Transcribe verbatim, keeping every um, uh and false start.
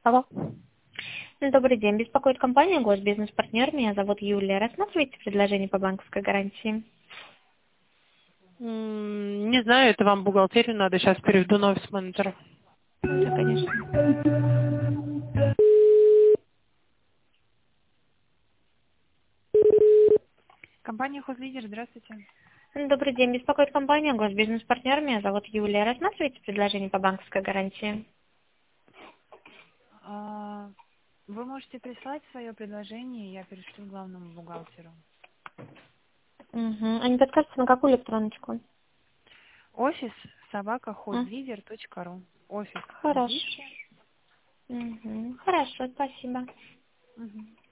Алло. Добрый день. Беспокоит компания Госбизнес-партнер. Меня зовут Юлия. Рассматриваете предложение по банковской гарантии? М, Не знаю, это вам бухгалтерию надо. Сейчас переведу на офис-менеджера. Да, конечно. Компания Хозлидер, здравствуйте. Добрый день. Беспокоит компания Госбизнес-партнер. Меня зовут Юлия. Рассматриваете предложение по банковской гарантии? А, Вы можете прислать свое предложение, я перешлю главному бухгалтеру. Угу. А не подскажете, на какую электроночку? Офис собака М, хозлидер точка ру. Офис Хорошо. английский. Угу. Хорошо, спасибо. Мгм.